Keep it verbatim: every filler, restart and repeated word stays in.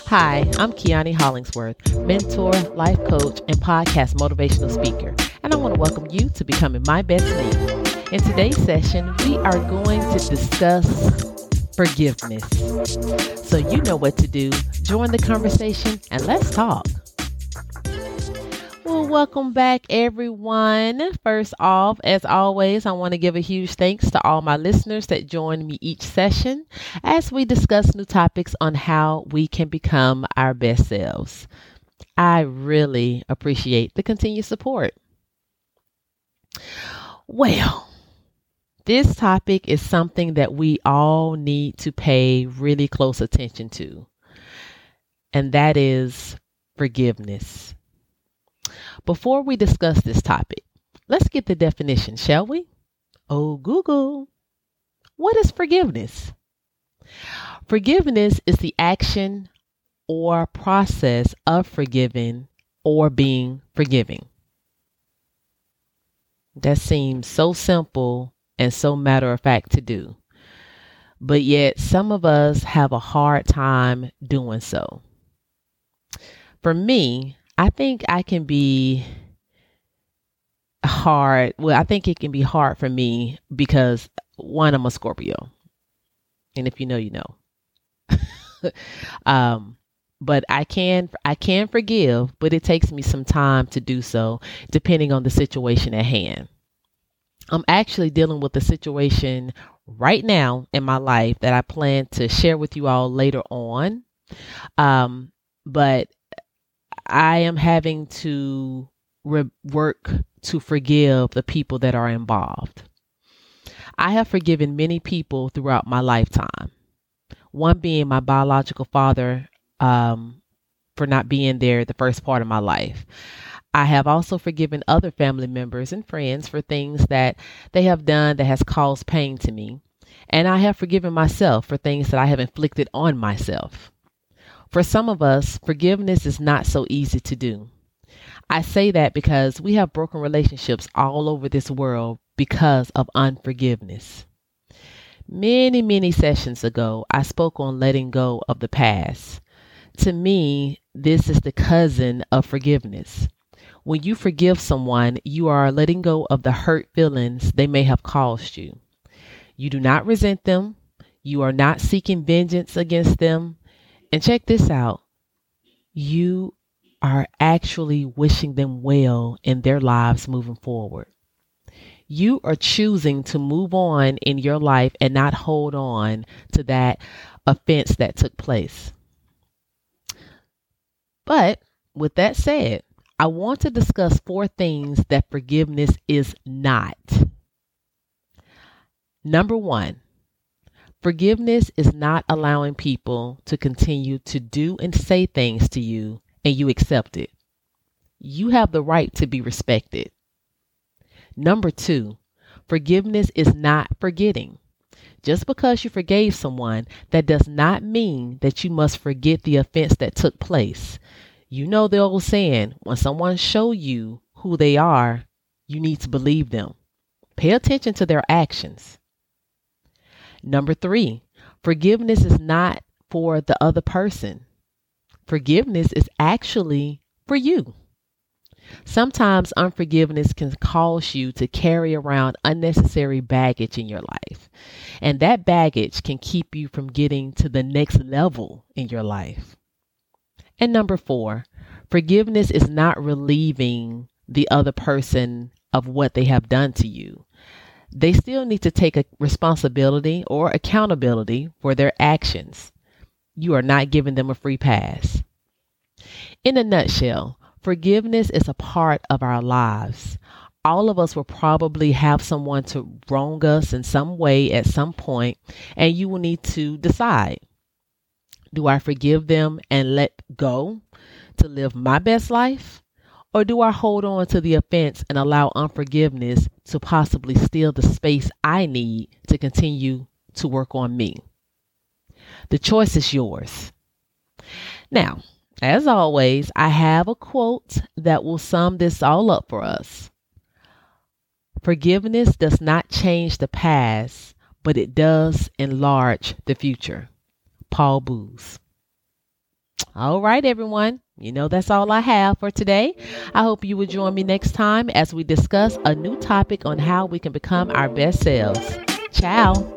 Hi, I'm Kiani Hollingsworth, mentor, life coach, and podcast motivational speaker, and I want to welcome you to Becoming My Best Me. In today's session, we are going to discuss forgiveness. So you know what to do. Join the conversation and let's talk. Well, welcome back, everyone. First off, as always, I want to give a huge thanks to all my listeners that join me each session as we discuss new topics on how we can become our best selves. I really appreciate the continued support. Well, this topic is something that we all need to pay really close attention to, and that is forgiveness. Before we discuss this topic, let's get the definition, shall we? Oh, Google. What is forgiveness? Forgiveness is the action or process of forgiving or being forgiving. That seems so simple and so matter of fact to do, but yet some of us have a hard time doing so. For me, I think I can be hard. Well, I think it can be hard for me because one, I'm a Scorpio. And if you know, you know. um, but I can, I can forgive, but it takes me some time to do so, depending on the situation at hand. I'm actually dealing with a situation right now in my life that I plan to share with you all later on. Um, but I am having to re- work to forgive the people that are involved. I have forgiven many people throughout my lifetime. One being my biological father um, for not being there the first part of my life. I have also forgiven other family members and friends for things that they have done that has caused pain to me. And I have forgiven myself for things that I have inflicted on myself. For some of us, forgiveness is not so easy to do. I say that because we have broken relationships all over this world because of unforgiveness. Many, many sessions ago, I spoke on letting go of the past. To me, this is the cousin of forgiveness. When you forgive someone, you are letting go of the hurt feelings they may have caused you. You do not resent them. You are not seeking vengeance against them. And check this out. You are actually wishing them well in their lives moving forward. You are choosing to move on in your life and not hold on to that offense that took place. But with that said, I want to discuss four things that forgiveness is not. Number one. Forgiveness is not allowing people to continue to do and say things to you and you accept it. You have the right to be respected. Number two, forgiveness is not forgetting. Just because you forgave someone, that does not mean that you must forget the offense that took place. You know the old saying, when someone shows you who they are, you need to believe them. Pay attention to their actions. Number three, forgiveness is not for the other person. Forgiveness is actually for you. Sometimes unforgiveness can cause you to carry around unnecessary baggage in your life. And that baggage can keep you from getting to the next level in your life. And number four, forgiveness is not relieving the other person of what they have done to you. They still need to take a responsibility or accountability for their actions. You are not giving them a free pass. In a nutshell, forgiveness is a part of our lives. All of us will probably have someone to wrong us in some way at some point, and you will need to decide, do I forgive them and let go to live my best life? Or do I hold on to the offense and allow unforgiveness to possibly steal the space I need to continue to work on me? The choice is yours. Now, as always, I have a quote that will sum this all up for us. Forgiveness does not change the past, but it does enlarge the future. Paul Booz. All right, everyone. You know, that's all I have for today. I hope you will join me next time as we discuss a new topic on how we can become our best selves. Ciao.